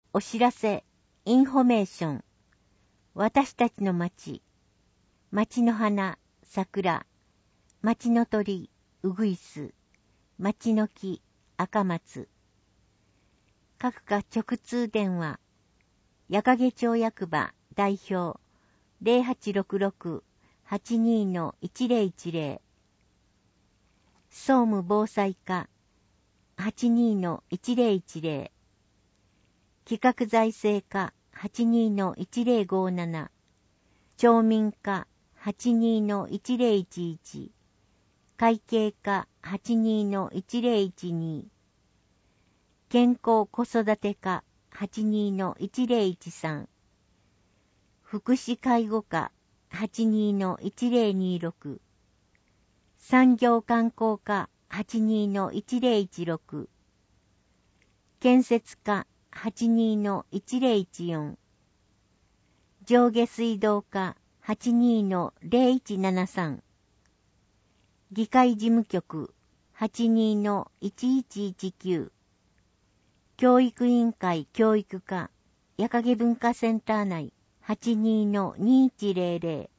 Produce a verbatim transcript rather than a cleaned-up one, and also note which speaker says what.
Speaker 1: お知らせ、インフォメーション。私たちの町。町の花、桜。町の鳥、うぐいす。町の木、赤松。各課直通電話。矢掛町役場代表 ゼロはちろくろく はちにー いちぜろいちぜろ。総務防災課 はちにー いちぜろいちぜろ。企画財政課 はちにー いちぜろごなな。町民課 はちにー いちぜろいちいち。会計課 はちにー いちぜろいちに。健康子育て課 はちにー いちぜろいちさん。福祉介護課 はちにー いちぜろにろく。産業観光課 はちにー いちぜろいちろく。建設課 はちにー いちぜろいちよん。上下水道課 はちにー ぜろいちななさん。議会事務局 はちにー いちいちいちきゅう。教育委員会教育課矢掛文化センター内 はちにー にいちぜろぜろ。